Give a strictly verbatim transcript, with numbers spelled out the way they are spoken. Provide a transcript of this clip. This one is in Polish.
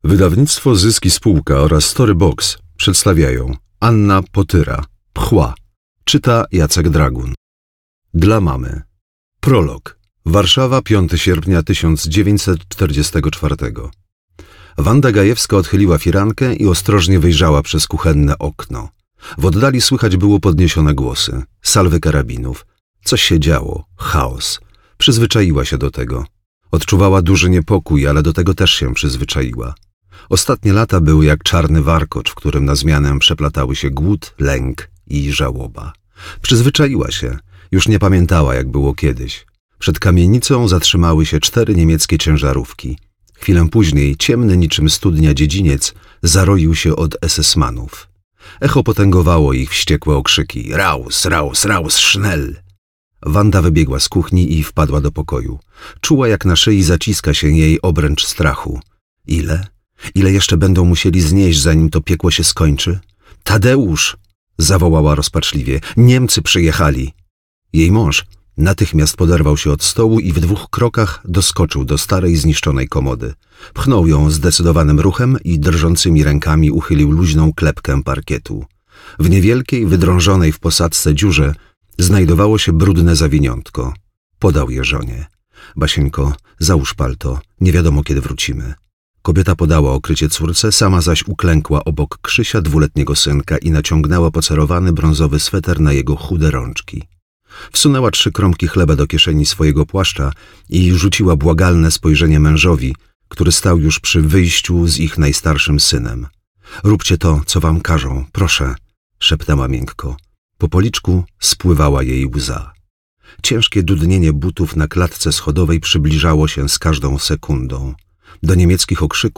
Wydawnictwo Zyski Spółka oraz Storybox przedstawiają Anna Potyra, Pchła. Czyta Jacek Dragun. Dla mamy. Prolog. Warszawa, piątego sierpnia tysiąc dziewięćset czterdziestego czwartego. Wanda Gajewska odchyliła firankę i ostrożnie wyjrzała przez kuchenne okno. W oddali słychać było podniesione głosy, salwy karabinów. Coś się działo, chaos. Przyzwyczaiła się do tego. Odczuwała duży niepokój, ale do tego też się przyzwyczaiła. Ostatnie lata były jak czarny warkocz, w którym na zmianę przeplatały się głód, lęk i żałoba. Przyzwyczaiła się. Już nie pamiętała, jak było kiedyś. Przed kamienicą zatrzymały się cztery niemieckie ciężarówki. Chwilę później ciemny niczym studnia dziedziniec zaroił się od esesmanów. Echo potęgowało ich wściekłe okrzyki. Raus, raus, raus, schnell! Wanda wybiegła z kuchni i wpadła do pokoju. Czuła, jak na szyi zaciska się jej obręcz strachu. Ile? Ile jeszcze będą musieli znieść, zanim to piekło się skończy? Tadeusz! Zawołała rozpaczliwie. Niemcy przyjechali! Jej mąż natychmiast poderwał się od stołu i w dwóch krokach doskoczył do starej, zniszczonej komody. Pchnął ją zdecydowanym ruchem i drżącymi rękami uchylił luźną klepkę parkietu. W niewielkiej, wydrążonej w posadzce dziurze znajdowało się brudne zawiniątko. Podał je żonie. Basieńko, załóż palto, nie wiadomo kiedy wrócimy. Kobieta podała okrycie córce, sama zaś uklękła obok Krzysia, dwuletniego synka, i naciągnęła pocerowany brązowy sweter na jego chude rączki. Wsunęła trzy kromki chleba do kieszeni swojego płaszcza i rzuciła błagalne spojrzenie mężowi, który stał już przy wyjściu z ich najstarszym synem. Róbcie to, co wam każą, proszę, szeptała miękko. Po policzku spływała jej łza. Ciężkie dudnienie butów na klatce schodowej przybliżało się z każdą sekundą. Do niemieckich okrzyków